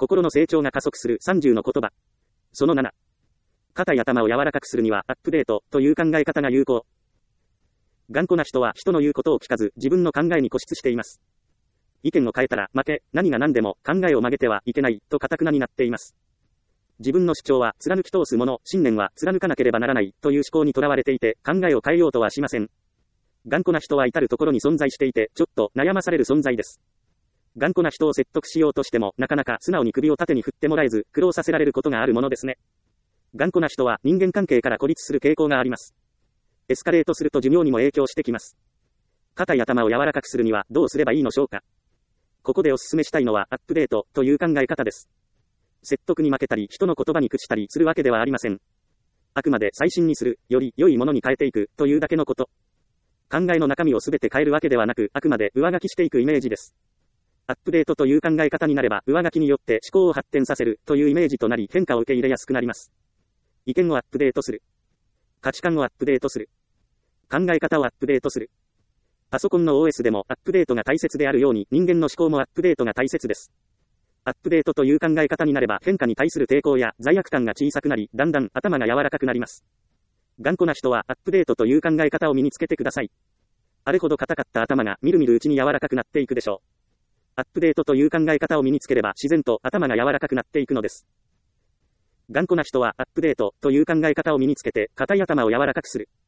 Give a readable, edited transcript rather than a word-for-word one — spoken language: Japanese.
心の成長が加速する30の言葉。その7。肩や頭を柔らかくするにはアップデートという考え方が有効。頑固な人は人の言うことを聞かず自分の考えに固執しています。意見を変えたら負け、何が何でも考えを曲げてはいけないと堅くなになっています。自分の主張は貫き通すもの、信念は貫かなければならないという思考にとらわれていて考えを変えようとはしません。頑固な人は至るところに存在していてちょっと悩まされる存在です。頑固な人を説得しようとしてもなかなか素直に首を縦に振ってもらえず苦労させられることがあるものですね。頑固な人は人間関係から孤立する傾向があります。エスカレートすると寿命にも影響してきます。肩や頭を柔らかくするにはどうすればいいのでしょうか。ここでお勧めしたいのはアップデートという考え方です。説得に負けたり人の言葉に屈したりするわけではありません。あくまで最新にする、より良いものに変えていくというだけのこと。考えの中身をすべて変えるわけではなく、あくまで上書きしていくイメージです。アップデートという考え方になれば、上書きによって思考を発展させるというイメージとなり、変化を受け入れやすくなります。意見をアップデートする。価値観をアップデートする。考え方をアップデートする。パソコンの OS でもアップデートが大切であるように、人間の思考もアップデートが大切です。アップデートという考え方になれば、変化に対する抵抗や罪悪感が小さくなり、だんだん頭が柔らかくなります。頑固な人はアップデートという考え方を身につけてください。あれほど硬かった頭がみるみるうちに柔らかくなっていくでしょう。アップデートという考え方を身につければ自然と頭が柔らかくなっていくのです。頑固な人はアップデートという考え方を身につけて、肩や頭を柔らかくする。